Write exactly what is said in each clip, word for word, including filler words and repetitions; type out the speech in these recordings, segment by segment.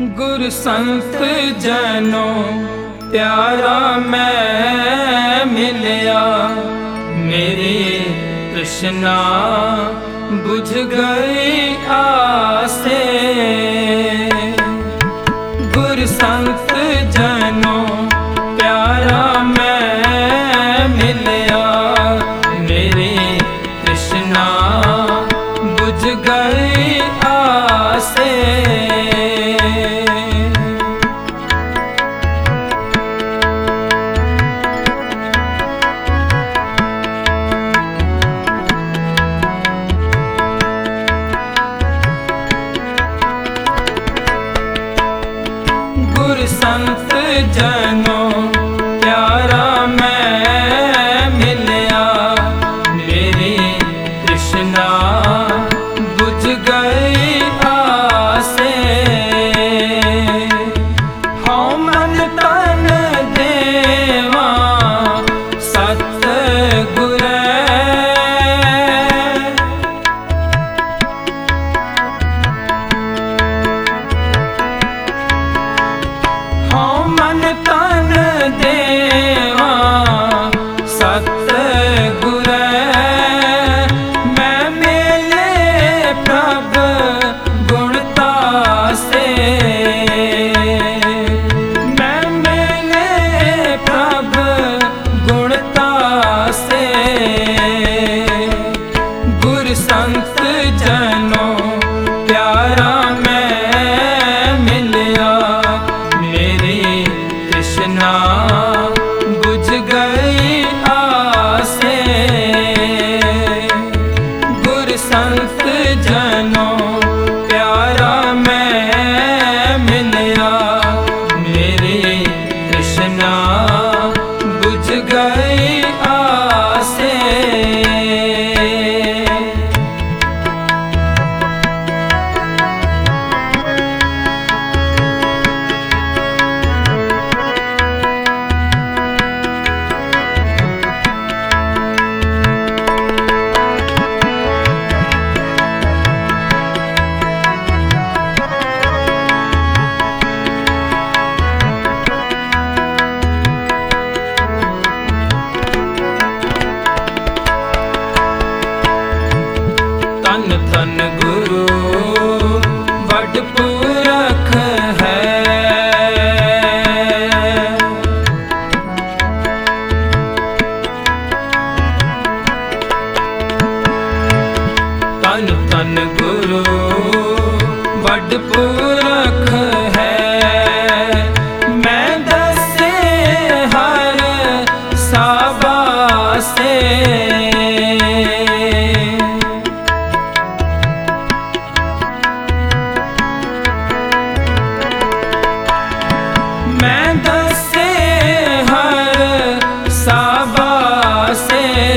गुरु संत जनों प्यारा मैं मिलिया, मेरी तृष्णा बुझ गई आसे। गुरु संत जनों प्यारा मैं मिलिया, मेरी तृष्णा बुझ गई आसे। गुरु संत जनों प्यारा मैं मिलिया, मेरी तृष्णा बुझ गई आसे। हौं मन तन देवा सतगुरै, मन तन देवा सतगुरै, मैं मेले प्रभ गुण तासे। मैं मेले प्रभ गुण तासे। गुरु संत जनों प्यारा मैं मिलिया, मेरी तृष्णा बुझ गई आसे। गुरु संत जनों प्यारा मैं मिलिया, मेरी तृष्णा बुझ गई आसे। धन धन गुरु वड पुरख है, धन धन गुरु वड पुरख है। मैं दसे हर साबासे, मैं दसे हर साबासे।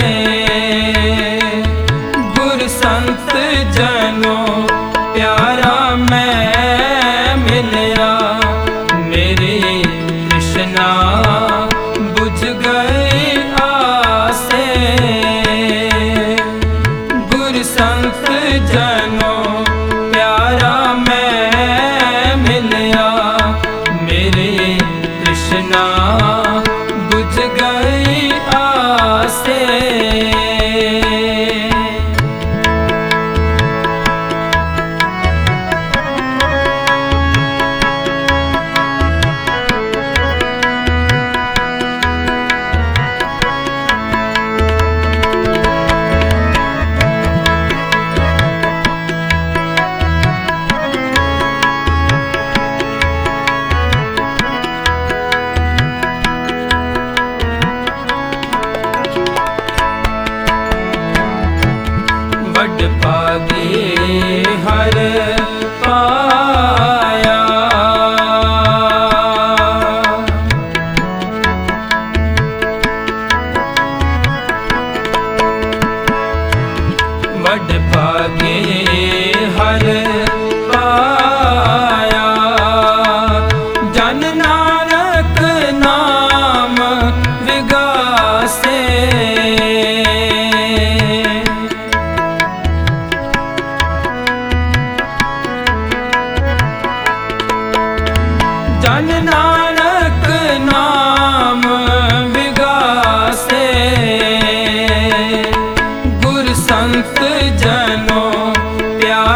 गुरु संत जनों प्यारा मैं मिलिया, मेरी तृष्णा बुझ गई आसे। गुरु संत जनों प्यारा मैं मिलिया, मेरी तृष्णा बुझ गई आसे। वड भागे हर पाया, वड भागे हर पाया। जन नानक नाम विगासे,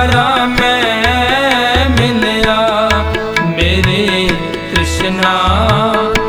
तारा मैं मिलया, मेरी तृष्णा